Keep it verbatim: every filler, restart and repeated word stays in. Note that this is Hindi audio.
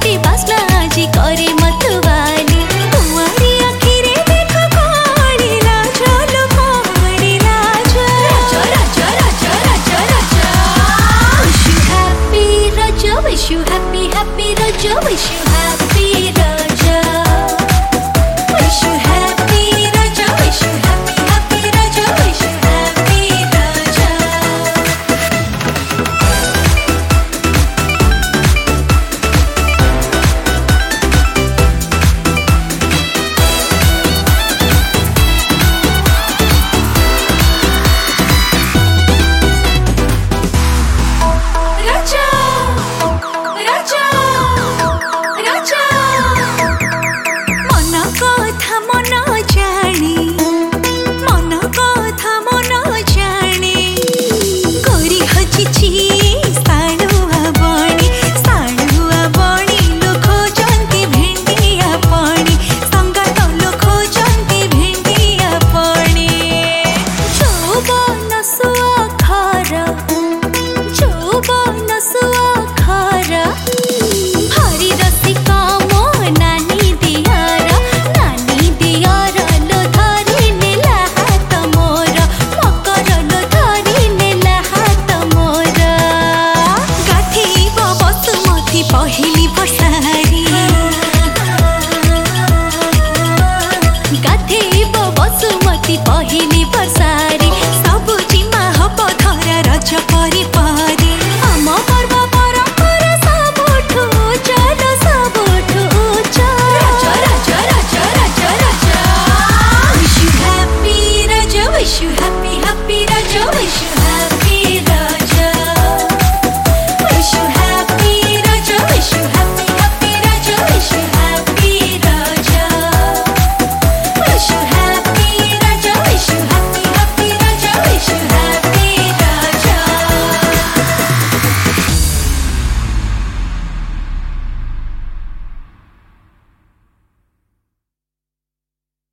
रे बासला आजी करे मतवाली कुंवारी आखिरे देखो कोड़ी लाज लो कोड़ी लाज राजा राजा राजा राजा राजा wish you happy raja wish you happy happy raja wish you happy raja wish you happy raja wish you happy happy raja wish you happy raja Raja, Raja, Raja. मन कथा मन जानी मन कथा मन जानी करी हजिछि साड़ुआ बणी साड़ुआ बणी लोक खोजंती भेंडिया पानी संगात लोक खोजंती भेंडिया पानी चौबन सुअखर चौबन सुअखर हरि रसिका मो नानी दियार नानी दियार लो धरि नेला हात मोर मकर लो धरि नेला हात मोर गाथेइब बसुमती पहिली वर्षा